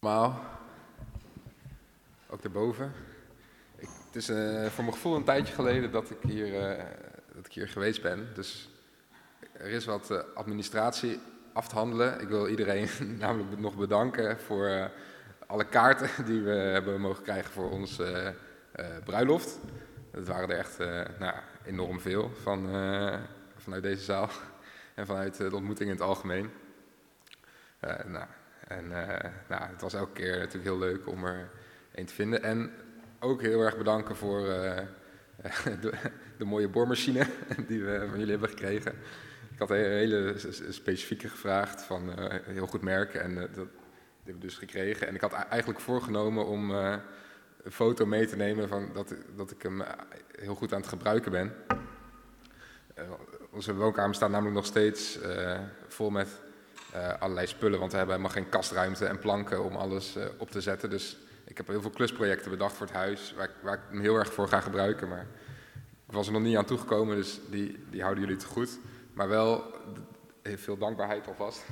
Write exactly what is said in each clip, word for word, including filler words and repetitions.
Allemaal, ook daarboven. Ik, het is uh, voor mijn gevoel een tijdje geleden dat ik hier, uh, dat ik hier geweest ben. Dus er is wat uh, administratie af te handelen. Ik wil iedereen namelijk nog bedanken voor uh, alle kaarten die we hebben mogen krijgen voor onze uh, uh, bruiloft. Dat waren er echt uh, nou, enorm veel van, uh, vanuit deze zaal en vanuit uh, de ontmoeting in het algemeen. Uh, nou, En uh, nou, het was elke keer natuurlijk heel leuk om er een te vinden. En ook heel erg bedanken voor uh, de, de mooie boormachine die we van jullie hebben gekregen. Ik had een hele specifieke gevraagd van uh, een heel goed merk en uh, dat, dat hebben we dus gekregen. En ik had eigenlijk voorgenomen om uh, een foto mee te nemen van dat, dat ik hem heel goed aan het gebruiken ben. Uh, onze woonkamer staat namelijk nog steeds uh, vol met Uh, allerlei spullen, want we hebben helemaal geen kastruimte en planken om alles uh, op te zetten. Dus ik heb heel veel klusprojecten bedacht voor het huis, waar ik, waar ik hem heel erg voor ga gebruiken. Maar ik was er nog niet aan toegekomen, dus die, die houden jullie te goed. Maar wel heel veel dankbaarheid alvast.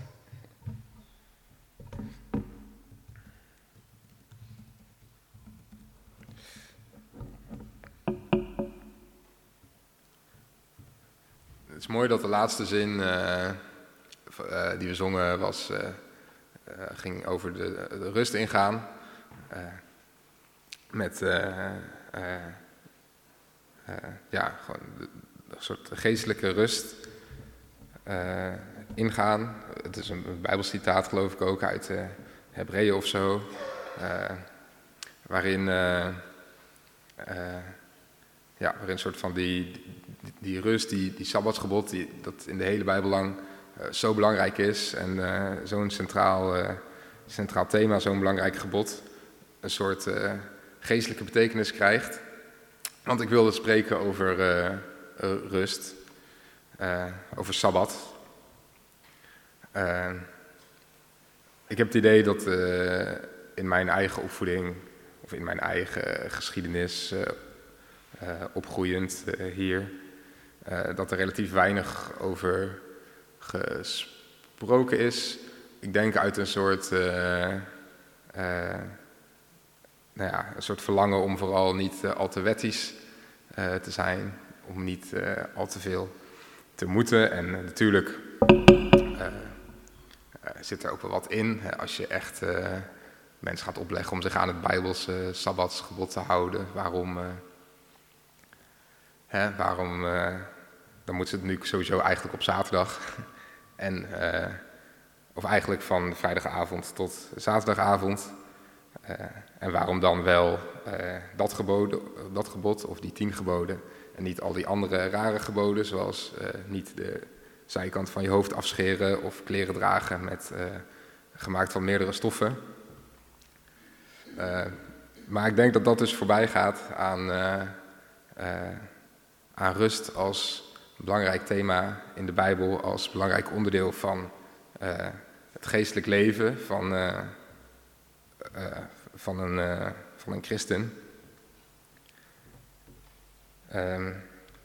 Het is mooi dat de laatste zin Uh, Uh, die we zongen was, uh, uh, ging over de, de rust ingaan. Uh, met uh, uh, uh, ja, gewoon de, de soort geestelijke rust uh, ingaan. Het is een, een bijbelcitaat geloof ik ook uit uh, Hebreeën of zo. Uh, waarin, uh, uh, ja, waarin een soort van die, die, die rust, die, die sabbatsgebod, die, dat in de hele Bijbel lang Uh, zo belangrijk is en uh, zo'n centraal, uh, centraal thema, zo'n belangrijk gebod, een soort uh, geestelijke betekenis krijgt. Want ik wilde spreken over uh, uh, rust, uh, over Sabbat. Uh, ik heb het idee dat uh, in mijn eigen opvoeding, of in mijn eigen geschiedenis, uh, uh, opgroeiend uh, hier, uh, dat er relatief weinig over gesproken is. Ik denk uit een soort, uh, uh, nou ja, een soort verlangen om vooral niet uh, al te wettisch uh, te zijn, om niet uh, al te veel te moeten. En uh, natuurlijk uh, uh, zit er ook wel wat in. Hè, als je echt uh, mensen gaat opleggen om zich aan het Bijbelse uh, sabbatsgebod te houden, waarom, uh, hè, waarom uh, dan moet ze het nu sowieso eigenlijk op zaterdag. En, uh, of eigenlijk van vrijdagavond tot zaterdagavond. Uh, en waarom dan wel uh, dat, gebod, dat gebod of die tien geboden en niet al die andere rare geboden, zoals uh, niet de zijkant van je hoofd afscheren of kleren dragen met, uh, gemaakt van meerdere stoffen. Uh, maar ik denk dat dat dus voorbij gaat aan, uh, uh, aan rust als belangrijk thema in de Bijbel, als belangrijk onderdeel van uh, het geestelijk leven van, uh, uh, van, een, uh, van een christen. Um,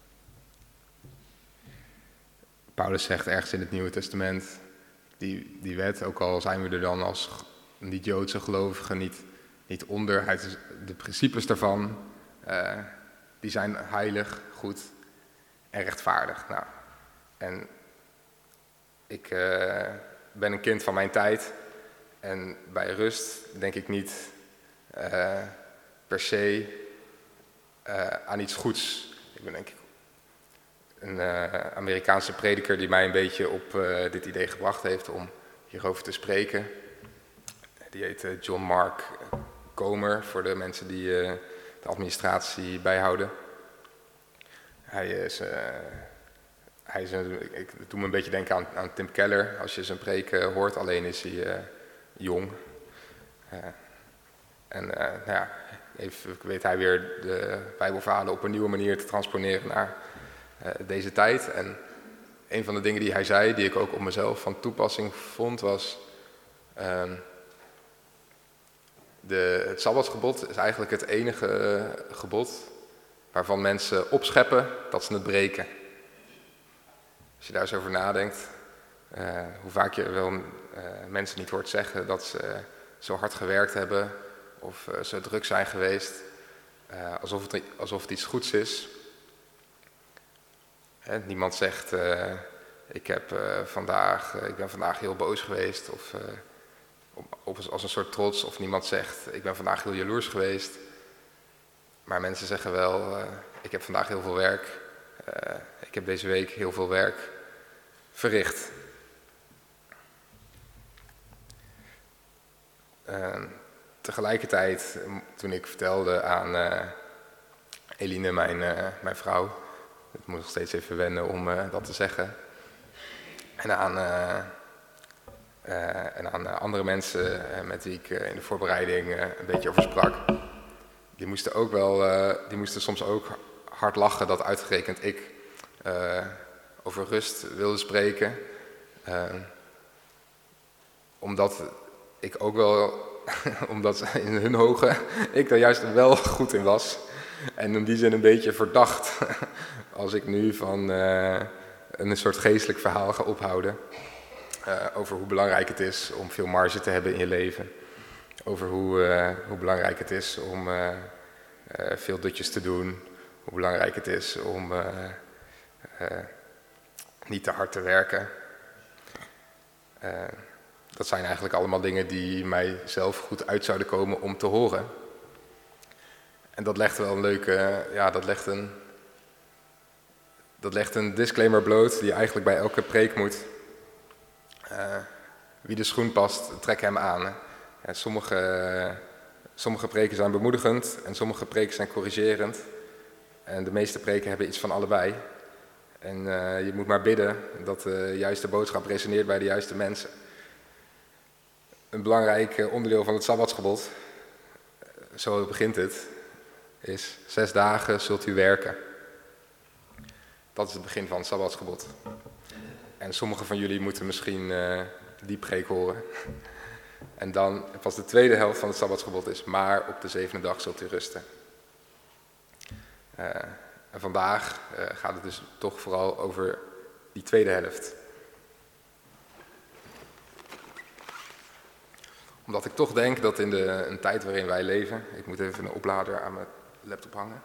Paulus zegt ergens in het Nieuwe Testament, die, die wet, ook al zijn we er dan als niet-Joodse gelovigen niet, niet onder, hij, de principes daarvan, uh, die zijn heilig, goed en rechtvaardig. Nou, en ik uh, ben een kind van mijn tijd en bij rust denk ik niet uh, per se uh, aan iets goeds. Ik ben denk ik een uh, Amerikaanse prediker die mij een beetje op uh, dit idee gebracht heeft om hierover te spreken. Die heet uh, John Mark Comer, voor de mensen die uh, de administratie bijhouden. Hij is, uh, hij is een, ik doe me een beetje denken aan, aan Tim Keller, als je zijn preken hoort, alleen is hij uh, jong. Uh, en uh, nou ja, even weet hij weer de Bijbelverhalen op een nieuwe manier te transponeren naar uh, deze tijd. En een van de dingen die hij zei, die ik ook op mezelf van toepassing vond, was Uh, de, het Sabbatsgebod is eigenlijk het enige uh, gebod waarvan mensen opscheppen dat ze het breken. Als je daar eens over nadenkt, uh, hoe vaak je wel uh, mensen niet hoort zeggen dat ze uh, zo hard gewerkt hebben of uh, zo druk zijn geweest, uh, alsof, het, alsof het iets goeds is. Hè, niemand zegt, uh, ik, heb, uh, vandaag, uh, ik ben vandaag heel boos geweest of uh, op, op, als een soort trots. Of niemand zegt, ik ben vandaag heel jaloers geweest. Maar mensen zeggen wel, uh, ik heb vandaag heel veel werk. Uh, ik heb deze week heel veel werk verricht. Uh, tegelijkertijd, toen ik vertelde aan uh, Eline, mijn, uh, mijn vrouw, ik moet nog steeds even wennen om uh, dat te zeggen, en aan, uh, uh, en aan uh, andere mensen uh, met wie ik uh, in de voorbereiding uh, een beetje over sprak, die moesten, ook wel, uh, die moesten soms ook hard lachen dat uitgerekend ik uh, over rust wilde spreken. Uh, omdat ik ook wel, omdat in hun ogen ik daar juist wel goed in was. En in die zin een beetje verdacht als ik nu van uh, een soort geestelijk verhaal ga ophouden. Uh, over hoe belangrijk het is om veel marge te hebben in je leven. Over hoe, uh, hoe belangrijk het is om uh, uh, veel dutjes te doen. Hoe belangrijk het is om uh, uh, niet te hard te werken. Uh, dat zijn eigenlijk allemaal dingen die mij zelf goed uit zouden komen om te horen. En dat legt wel een leuke, ja, dat legt een, dat legt een disclaimer bloot die eigenlijk bij elke preek moet. Uh, wie de schoen past, trek hem aan. Ja, sommige, sommige preken zijn bemoedigend en sommige preken zijn corrigerend. En de meeste preken hebben iets van allebei. En uh, je moet maar bidden dat de juiste boodschap resoneert bij de juiste mensen. Een belangrijk onderdeel van het Sabbatsgebod, zo begint het, is zes dagen zult u werken. Dat is het begin van het Sabbatsgebod. En sommigen van jullie moeten misschien uh, die preek horen. En dan pas de tweede helft van het Sabbatsgebod is, maar op de zevende dag zult u rusten. Uh, en vandaag uh, gaat het dus toch vooral over die tweede helft. Omdat ik toch denk dat in de een tijd waarin wij leven, ik moet even een oplader aan mijn laptop hangen.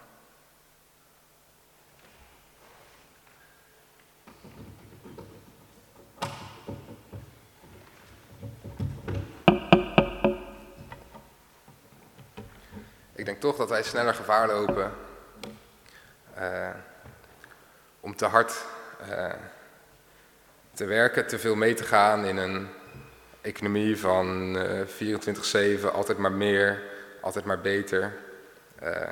Ik denk toch dat wij sneller gevaar lopen uh, om te hard uh, te werken, te veel mee te gaan in een economie van uh, vierentwintig zeven, altijd maar meer, altijd maar beter. Uh,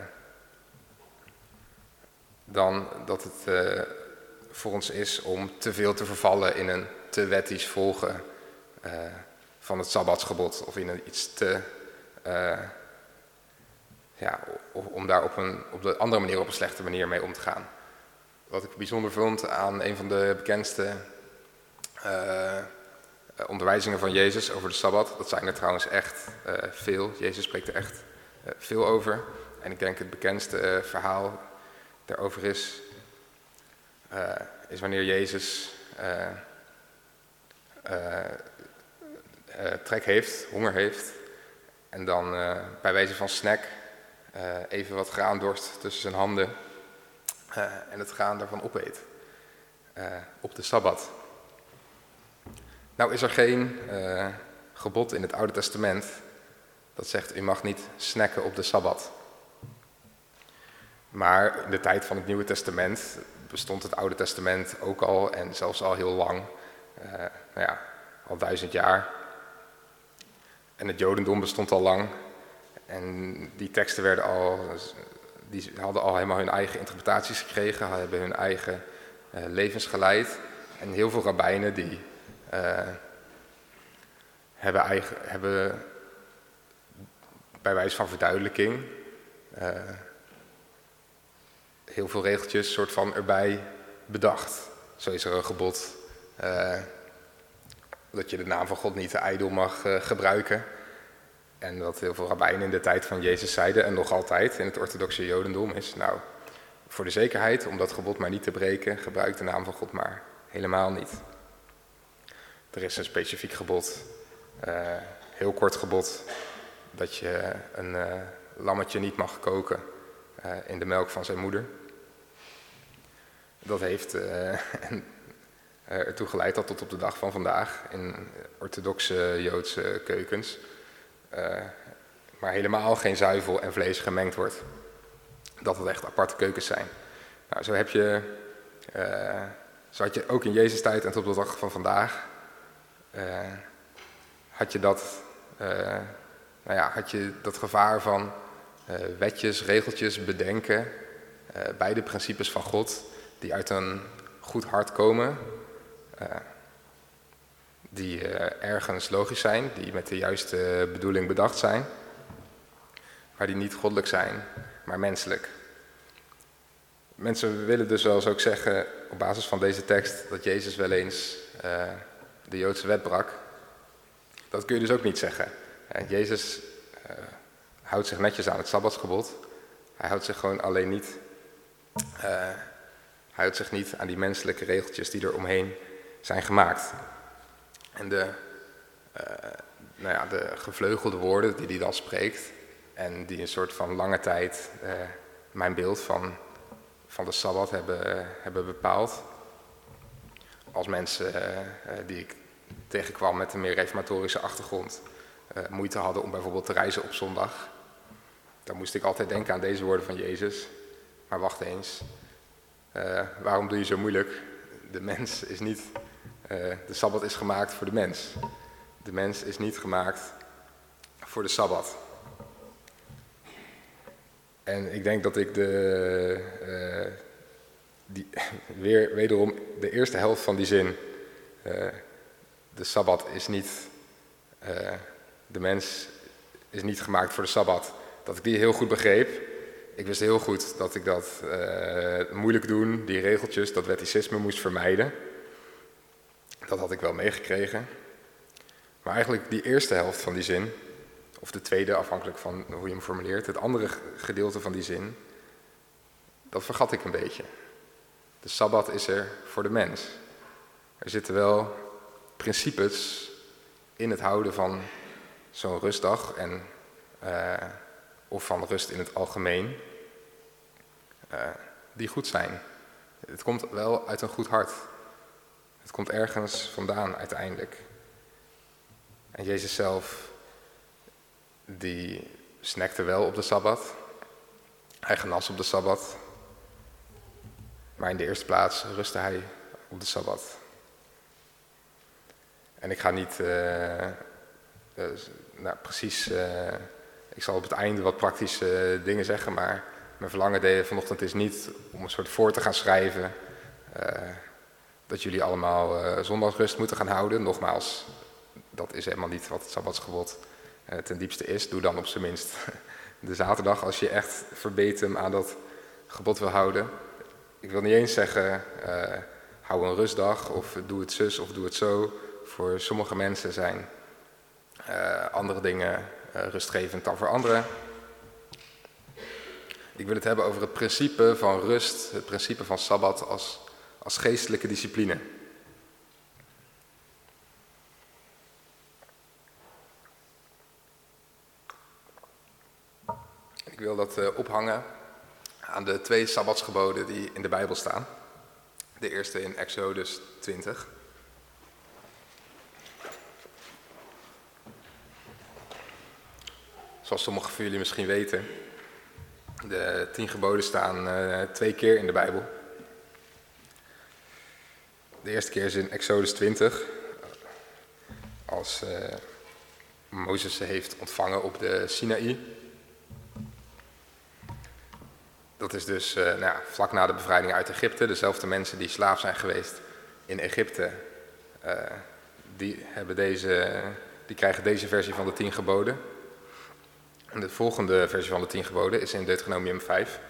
dan dat het uh, voor ons is om te veel te vervallen in een te wettisch volgen uh, van het Sabbatsgebod. Of in een iets te... Uh, ja, om daar op een op de andere manier, op een slechte manier mee om te gaan. Wat ik bijzonder vond aan een van de bekendste uh, onderwijzingen van Jezus over de Sabbat, dat zijn er trouwens echt uh, veel. Jezus spreekt er echt uh, veel over. En ik denk het bekendste uh, verhaal daarover is, uh, is wanneer Jezus uh, uh, uh, trek heeft, honger heeft, en dan uh, bij wijze van snack uh, even wat graan dorst tussen zijn handen uh, en het graan daarvan opeet. Uh, op de Sabbat. Nou is er geen uh, gebod in het Oude Testament dat zegt u mag niet snacken op de Sabbat. Maar in de tijd van het Nieuwe Testament bestond het Oude Testament ook al en zelfs al heel lang, uh, nou ja, al duizend jaar. En het Jodendom bestond al lang en die teksten werden al, die hadden al helemaal hun eigen interpretaties gekregen, hebben hun eigen uh, levens geleid. En heel veel rabbijnen die uh, hebben, eigen, hebben bij wijze van verduidelijking uh, heel veel regeltjes soort van erbij bedacht. Zo is er een gebod uh, dat je de naam van God niet te ijdel mag uh, gebruiken. En wat heel veel rabbijnen in de tijd van Jezus zeiden, en nog altijd in het orthodoxe Jodendom, is nou, voor de zekerheid, om dat gebod maar niet te breken, gebruik de naam van God maar helemaal niet. Er is een specifiek gebod, uh, heel kort gebod dat je een uh, lammetje niet mag koken uh, in de melk van zijn moeder. Dat heeft uh, ertoe geleid dat tot op de dag van vandaag in orthodoxe Joodse keukens uh, maar helemaal geen zuivel en vlees gemengd wordt. Dat het echt aparte keukens zijn. Nou, zo heb je, uh, zo had je ook in Jezus' tijd en tot op de dag van vandaag, uh, had je dat, uh, nou ja, had je dat gevaar van uh, wetjes, regeltjes bedenken uh, bij de principes van God, die uit een goed hart komen, uh, die uh, ergens logisch zijn, die met de juiste bedoeling bedacht zijn, maar die niet goddelijk zijn, maar menselijk. Mensen willen dus wel eens ook zeggen, op basis van deze tekst, dat Jezus wel eens uh, de Joodse wet brak. Dat kun je dus ook niet zeggen. Uh, Jezus uh, houdt zich netjes aan het Sabbatsgebod. Hij houdt zich gewoon alleen niet, uh, hij houdt zich niet aan die menselijke regeltjes die er omheen zijn gemaakt. En de, uh, nou ja, de gevleugelde woorden die hij dan spreekt, en die een soort van lange tijd uh, mijn beeld van, van de Sabbat hebben, uh, hebben bepaald. Als mensen uh, uh, die ik tegenkwam met een meer reformatorische achtergrond uh, moeite hadden om bijvoorbeeld te reizen op zondag, dan moest ik altijd denken aan deze woorden van Jezus. Maar wacht eens, uh, waarom doe je zo moeilijk? De mens is niet, uh, de Sabbat is gemaakt voor de mens. De mens is niet gemaakt voor de Sabbat. En ik denk dat ik de, uh, die, weer, wederom de eerste helft van die zin, uh, de Sabbat is niet, uh, de mens is niet gemaakt voor de Sabbat, dat ik die heel goed begreep. Ik wist heel goed dat ik dat uh, moeilijk doen, die regeltjes, dat wetticisme moest vermijden. Dat had ik wel meegekregen. Maar eigenlijk die eerste helft van die zin, of de tweede, afhankelijk van hoe je hem formuleert, het andere gedeelte van die zin, dat vergat ik een beetje. De Sabbat is er voor de mens. Er zitten wel principes in het houden van zo'n rustdag, en, uh, of van rust in het algemeen, uh, die goed zijn. Het komt wel uit een goed hart. Het komt ergens vandaan uiteindelijk. En Jezus zelf, die snackte wel op de Sabbat. Hij genas op de Sabbat. Maar in de eerste plaats rustte hij op de Sabbat. En ik ga niet uh, uh, nou, precies, uh, ik zal op het einde wat praktische uh, dingen zeggen, maar mijn verlangen vanochtend is niet om een soort voor te gaan schrijven uh, dat jullie allemaal uh, zondagsrust moeten gaan houden. Nogmaals, dat is helemaal niet wat het Sabbatsgebod uh, ten diepste is. Doe dan op zijn minst de zaterdag als je echt verbetem aan dat gebod wil houden. Ik wil niet eens zeggen, uh, hou een rustdag of doe het zus of doe het zo. Voor sommige mensen zijn uh, andere dingen uh, rustgevend dan voor anderen. Ik wil het hebben over het principe van rust, het principe van Sabbat als, als geestelijke discipline. Ik wil dat uh, ophangen aan de twee Sabbatsgeboden die in de Bijbel staan. De eerste in Exodus twintig. Zoals sommigen van jullie misschien weten, de tien geboden staan uh, twee keer in de Bijbel. De eerste keer is in Exodus twintig, als uh, Mozes ze heeft ontvangen op de Sinaï. Dat is dus uh, nou ja, vlak na de bevrijding uit Egypte. Dezelfde mensen die slaaf zijn geweest in Egypte, uh, die, hebben deze, die krijgen deze versie van de tien geboden. En de volgende versie van de tien geboden is in Deuteronomium vijf.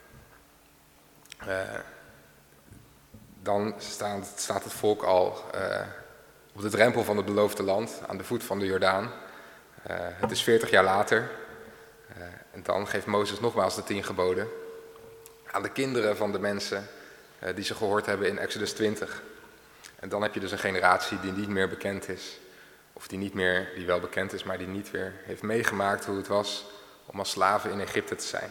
Uh, dan staat, staat het volk al uh, op de drempel van het beloofde land, aan de voet van de Jordaan. Uh, het is veertig jaar later. Uh, en dan geeft Mozes nogmaals de tien geboden aan de kinderen van de mensen uh, die ze gehoord hebben in Exodus twintig. En dan heb je dus een generatie die niet meer bekend is of die niet meer, die wel bekend is, maar die niet weer heeft meegemaakt hoe het was om als slaven in Egypte te zijn.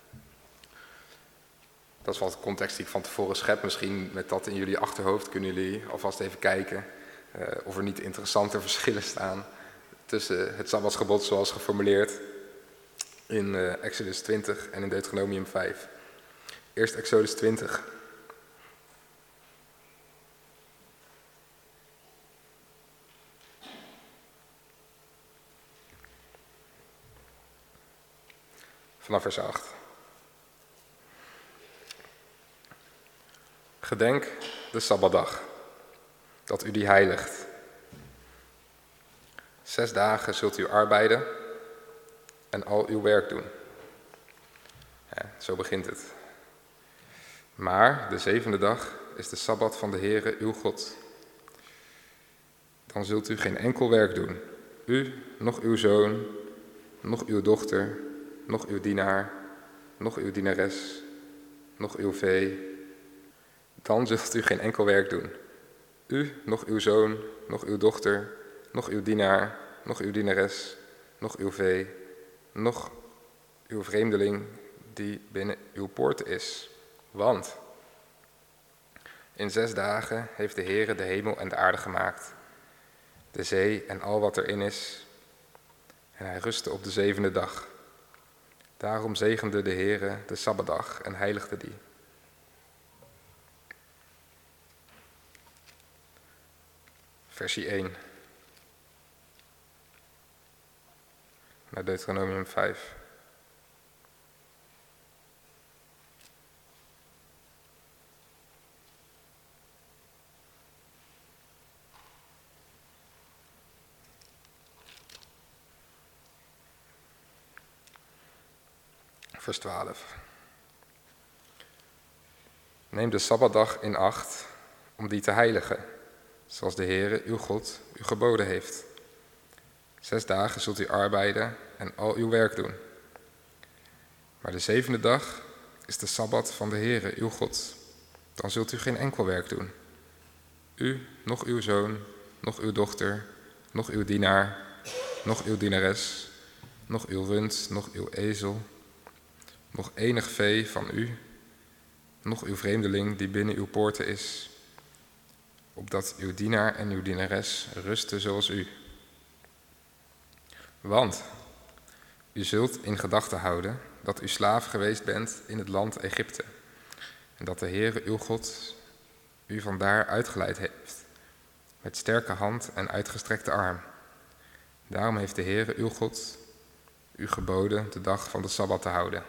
Dat is wel de context die ik van tevoren schep. Misschien met dat in jullie achterhoofd kunnen jullie alvast even kijken uh, of er niet interessante verschillen staan tussen het Sabbatsgebod zoals geformuleerd in uh, Exodus twintig en in Deuteronomium vijf. Eerst Exodus twintig. Vanaf vers acht. Gedenk de Sabbatdag, dat u die heiligt. Zes dagen zult u arbeiden en al uw werk doen. Ja, zo begint het. Maar de zevende dag is de Sabbat van de Heere uw God. Dan zult u geen enkel werk doen, u, noch uw zoon, noch uw dochter, noch uw dienaar, noch uw dienares, noch uw vee. Dan zult u geen enkel werk doen. U, noch uw zoon, noch uw dochter, noch uw dienaar, noch uw dienares, noch uw vee, noch uw vreemdeling die binnen uw poort is. Want in zes dagen heeft de Heere de hemel en de aarde gemaakt, de zee en al wat erin is, en hij rustte op de zevende dag. Daarom zegende de Heere de Sabbatdag en heiligde die. Versie één. Naar Deuteronomium vijf. Vers twaalf. Neem de Sabbatdag in acht om die te heiligen, zoals de Heere uw God u geboden heeft. Zes dagen zult u arbeiden en al uw werk doen. Maar de zevende dag is de Sabbat van de Heere uw God. Dan zult u geen enkel werk doen. U, noch uw zoon, noch uw dochter, noch uw dienaar, noch uw dienares, noch uw rund, noch uw ezel, noch enig vee van u, noch uw vreemdeling die binnen uw poorten is, opdat uw dienaar en uw dienares rusten zoals u. Want u zult in gedachten houden dat u slaaf geweest bent in het land Egypte, en dat de Heere uw God u vandaar uitgeleid heeft, met sterke hand en uitgestrekte arm. Daarom heeft de Heere uw God u geboden de dag van de Sabbat te houden.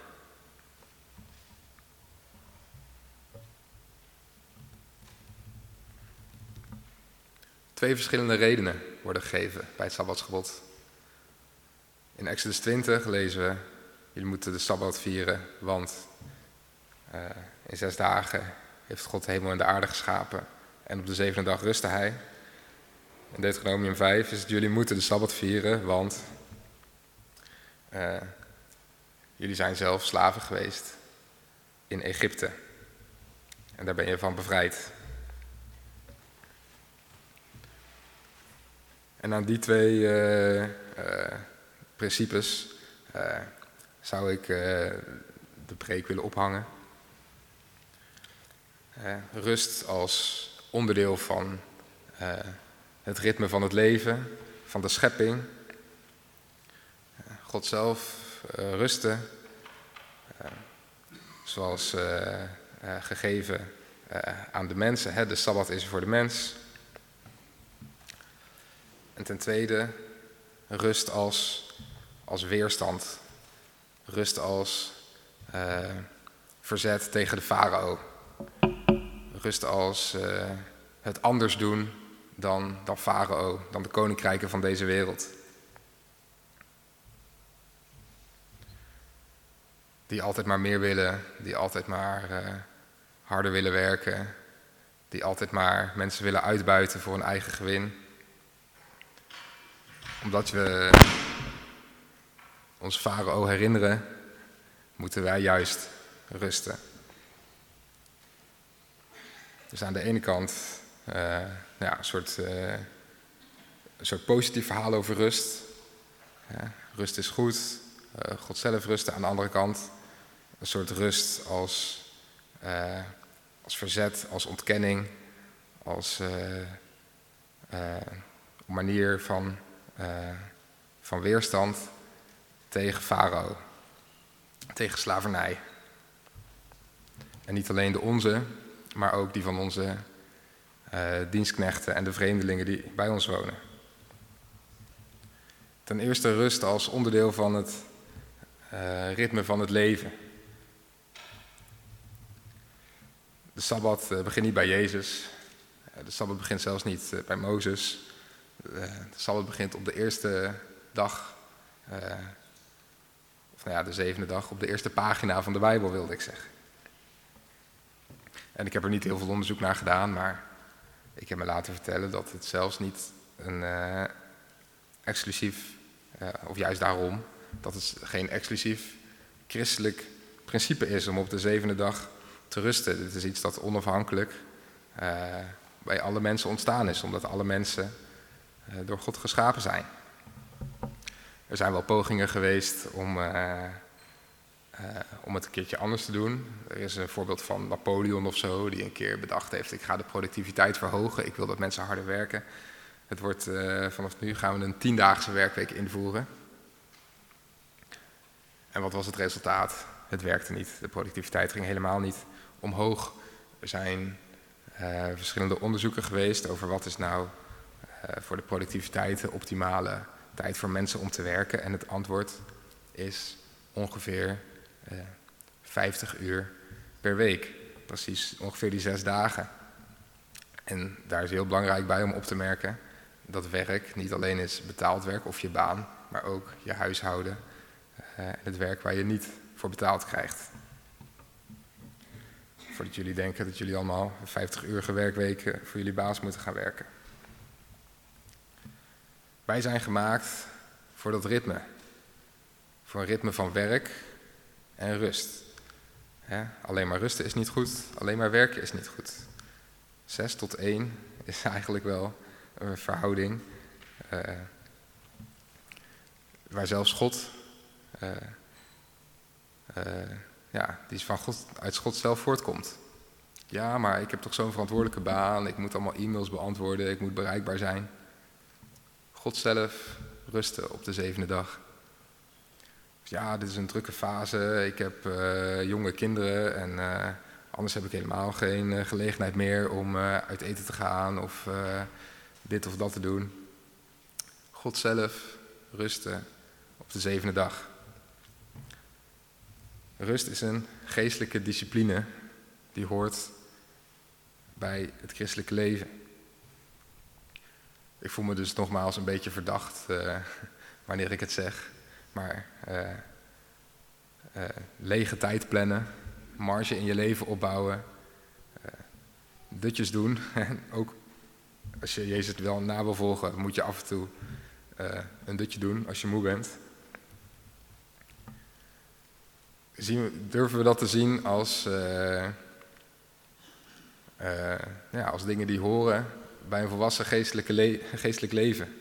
Twee verschillende redenen worden gegeven bij het Sabbatsgebod. In Exodus twintig lezen we, jullie moeten de Sabbat vieren, want uh, in zes dagen heeft God de hemel en de aarde geschapen en op de zevende dag rustte hij. In Deuteronomium vijf is het, jullie moeten de Sabbat vieren, want uh, jullie zijn zelf slaven geweest in Egypte. En daar ben je van bevrijd. En aan die twee uh, uh, principes uh, zou ik uh, de preek willen ophangen. Uh, rust als onderdeel van uh, het ritme van het leven, van de schepping. Uh, God zelf uh, rusten, uh, zoals uh, uh, gegeven uh, aan de mensen. Hè? De Sabbat is er voor de mens. En ten tweede, rust als, als weerstand. Rust als uh, verzet tegen de farao. Rust als uh, het anders doen dan, dan farao, dan de koninkrijken van deze wereld. Die altijd maar meer willen, die altijd maar uh, harder willen werken. Die altijd maar mensen willen uitbuiten voor hun eigen gewin. Omdat we ons farao herinneren, moeten wij juist rusten. Dus aan de ene kant uh, ja, een soort uh, een soort positief verhaal over rust. Ja, rust is goed, uh, God zelf rusten aan de andere kant. Een soort rust als, uh, als verzet, als ontkenning, als uh, uh, manier van, uh, van weerstand tegen farao, tegen slavernij. En niet alleen de onze, maar ook die van onze uh, dienstknechten en de vreemdelingen die bij ons wonen. Ten eerste rust als onderdeel van het uh, ritme van het leven. De Sabbat uh, begint niet bij Jezus. Uh, de Sabbat begint zelfs niet uh, bij Mozes. Uh, de Sabbat begint op de eerste dag, uh, of nou ja, de zevende dag, op de eerste pagina van de Bijbel, wilde ik zeggen. En ik heb er niet heel veel onderzoek naar gedaan, maar ik heb me laten vertellen dat het zelfs niet een uh, exclusief, uh, of juist daarom, dat het geen exclusief christelijk principe is om op de zevende dag te rusten. Dit is iets dat onafhankelijk uh, bij alle mensen ontstaan is, omdat alle mensen uh, door God geschapen zijn. Er zijn wel pogingen geweest om, uh, uh, om het een keertje anders te doen. Er is een voorbeeld van Napoleon of zo, die een keer bedacht heeft: ik ga de productiviteit verhogen, ik wil dat mensen harder werken. Het wordt, uh, vanaf nu gaan we een tiendaagse werkweek invoeren. En wat was het resultaat? Het werkte niet. De productiviteit ging helemaal niet omhoog. Er zijn uh, verschillende onderzoeken geweest over wat is nou uh, voor de productiviteit de optimale tijd voor mensen om te werken. En het antwoord is ongeveer uh, vijftig uur per week. Precies ongeveer die zes dagen. En daar is heel belangrijk bij om op te merken dat werk niet alleen is betaald werk of je baan, maar ook je huishouden uh, en het werk waar je niet voor betaald krijgt. Voordat jullie denken dat jullie allemaal vijftig uurige werkweken voor jullie baas moeten gaan werken. Wij zijn gemaakt voor dat ritme. Voor een ritme van werk en rust. Ja, alleen maar rusten is niet goed, alleen maar werken is niet goed. Zes tot één is eigenlijk wel een verhouding uh, waar zelfs God, uh, uh, ja, die is van God, uit God zelf voortkomt. Ja, maar ik heb toch zo'n verantwoordelijke baan, ik moet allemaal e-mails beantwoorden, ik moet bereikbaar zijn. God zelf rusten op de zevende dag. Ja, dit is een drukke fase, ik heb uh, jonge kinderen en uh, anders heb ik helemaal geen uh, gelegenheid meer om uh, uit eten te gaan of uh, dit of dat te doen. God zelf rusten op de zevende dag. Rust is een geestelijke discipline die hoort bij het christelijke leven. Ik voel me dus nogmaals een beetje verdacht uh, wanneer ik het zeg. Maar uh, uh, lege tijd plannen, marge in je leven opbouwen, uh, dutjes doen. En ook als je Jezus wel na wil volgen, moet je af en toe uh, een dutje doen als je moe bent. Zien we, durven we dat te zien als, uh, uh, ja, als dingen die horen bij een volwassen geestelijke le- geestelijk leven?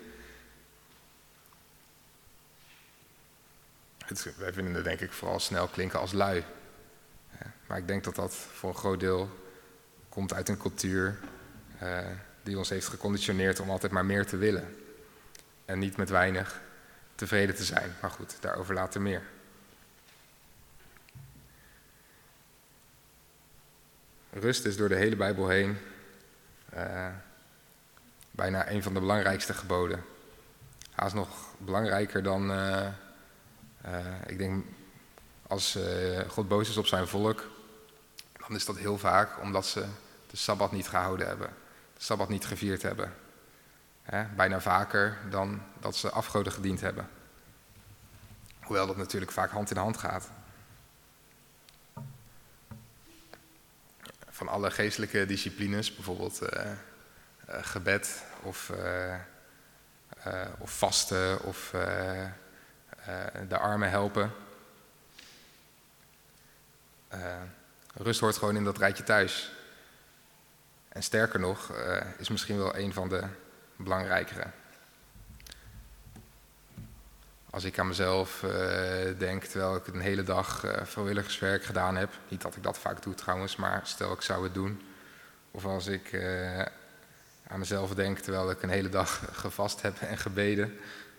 Het, wij vinden het denk ik vooral snel klinken als lui. Ja, maar ik denk dat dat voor een groot deel komt uit een cultuur uh, die ons heeft geconditioneerd om altijd maar meer te willen. En niet met weinig tevreden te zijn. Maar goed, daarover later meer. Rust is door de hele Bijbel heen uh, bijna een van de belangrijkste geboden. Haast nog belangrijker dan, uh, uh, ik denk, als uh, God boos is op zijn volk, dan is dat heel vaak omdat ze de Sabbat niet gehouden hebben. De Sabbat niet gevierd hebben. Hè? Bijna vaker dan dat ze afgoden gediend hebben. Hoewel dat natuurlijk vaak hand in hand gaat. Van alle geestelijke disciplines, bijvoorbeeld uh, uh, gebed of, uh, uh, of vasten of uh, uh, de armen helpen. Uh, rust hoort gewoon in dat rijtje thuis. En sterker nog, uh, is misschien wel een van de belangrijkere. als ik aan mezelf uh, denk, terwijl ik een hele dag uh, vrijwilligerswerk gedaan heb. Niet dat ik dat vaak doe trouwens, maar stel ik zou het doen. Of als ik uh, aan mezelf denk, terwijl ik een hele dag gevast heb en gebeden.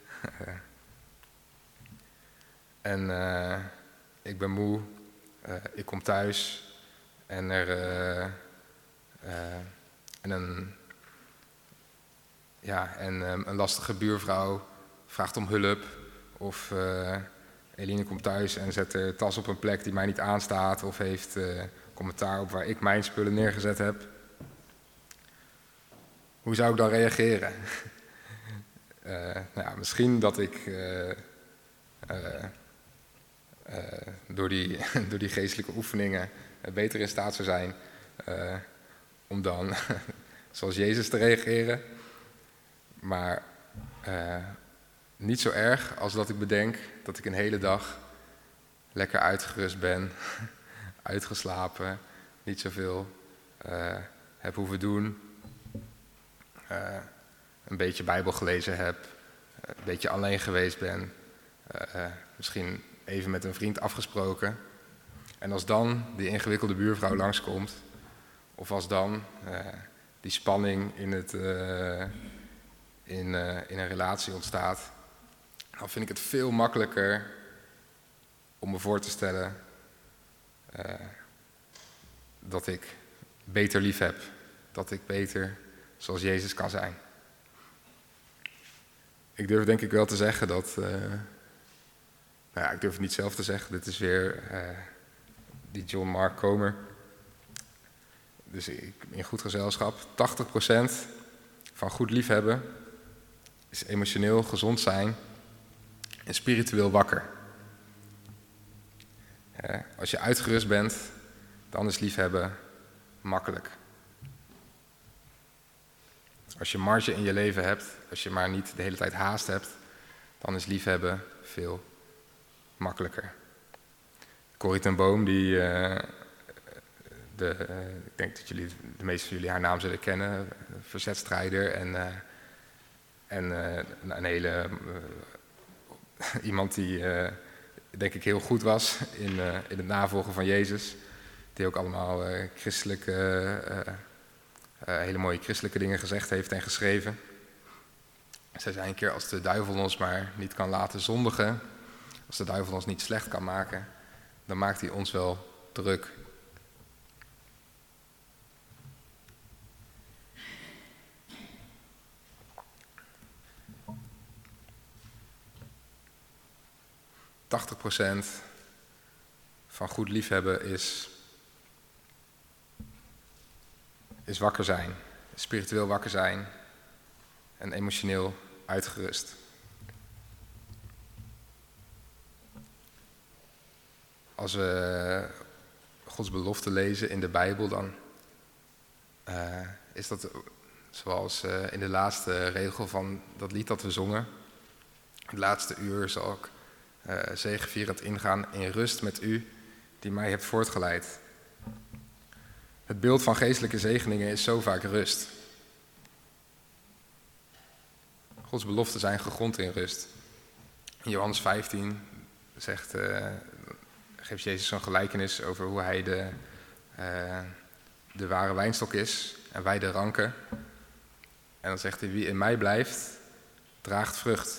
en uh, ik ben moe, uh, ik kom thuis en er uh, uh, en een, ja, en, um, een lastige buurvrouw vraagt om hulp. Of uh, Eline komt thuis en zet de tas op een plek die mij niet aanstaat. Of heeft uh, commentaar op waar ik mijn spullen neergezet heb. Hoe zou ik dan reageren? uh, nou ja, misschien dat ik uh, uh, uh, door, die, door die geestelijke oefeningen uh, beter in staat zou zijn uh, om dan zoals Jezus te reageren. Maar uh, niet zo erg als dat ik bedenk dat ik een hele dag lekker uitgerust ben, uitgeslapen, niet zoveel uh, heb hoeven doen, uh, een beetje Bijbel gelezen heb, uh, een beetje alleen geweest ben, uh, uh, misschien even met een vriend afgesproken. En als dan die ingewikkelde buurvrouw langskomt, of als dan uh, die spanning in, het, uh, in, uh, in een relatie ontstaat, dan vind ik het veel makkelijker om me voor te stellen uh, dat ik beter lief heb. Dat ik beter zoals Jezus kan zijn. Ik durf denk ik wel te zeggen dat... Uh, nou ja, ik durf het niet zelf te zeggen. Dit is weer uh, die John Mark Comer. Dus ik, in goed gezelschap. tachtig procent van goed liefhebben is emotioneel gezond zijn en spiritueel wakker. Uh, als je uitgerust bent, dan is liefhebben makkelijk. Als je marge in je leven hebt, als je maar niet de hele tijd haast hebt, dan is liefhebben veel makkelijker. Corrie ten Boom, die, uh, de, uh, ik denk dat jullie, de meeste van jullie haar naam zullen kennen, verzetstrijder en, uh, en uh, een hele, uh, iemand die uh, denk ik heel goed was in, uh, in het navolgen van Jezus. Die ook allemaal uh, christelijke, uh, uh, hele mooie christelijke dingen gezegd heeft en geschreven. Zij zei een keer, als de duivel ons maar niet kan laten zondigen, als de duivel ons niet slecht kan maken, dan maakt hij ons wel druk. tachtig procent van goed liefhebben is, is wakker zijn, spiritueel wakker zijn en emotioneel uitgerust. Als we Gods belofte lezen in de Bijbel, dan uh, is dat zoals uh, in de laatste regel van dat lied dat we zongen. Het laatste uur zal ik uh, zegevierend ingaan in rust met u, die mij hebt voortgeleid. Het beeld van geestelijke zegeningen is zo vaak rust. Gods beloften zijn gegrond in rust. In Johannes vijftien zegt, uh, geeft Jezus zo'n gelijkenis over hoe hij de, uh, de ware wijnstok is en wij de ranken. En dan zegt hij, wie in mij blijft, draagt vrucht.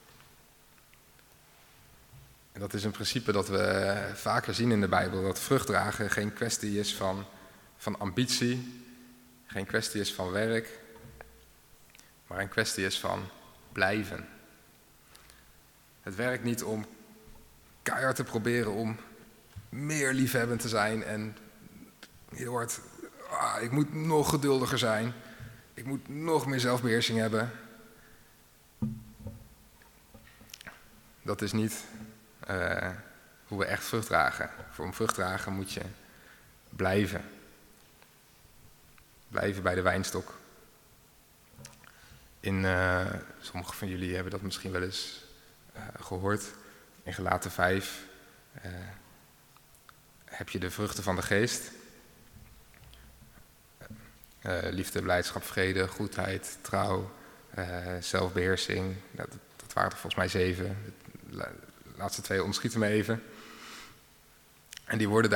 En dat is een principe dat we vaker zien in de Bijbel, dat vruchtdragen geen kwestie is van, van ambitie, geen kwestie is van werk, maar een kwestie is van blijven. Het werkt niet om keihard te proberen om meer liefhebbend te zijn en heel hard, ah, ik moet nog geduldiger zijn, ik moet nog meer zelfbeheersing hebben. Dat is niet uh, hoe we echt vrucht dragen. Voor om vrucht dragen moet je blijven. Blijven bij de wijnstok. In, uh, sommigen van jullie hebben dat misschien wel eens uh, gehoord. In Galaten vijf uh, heb je de vruchten van de geest. Uh, liefde, blijdschap, vrede, goedheid, trouw, uh, zelfbeheersing. Dat, dat waren er volgens mij zeven. de laatste twee ontschieten me even. En die worden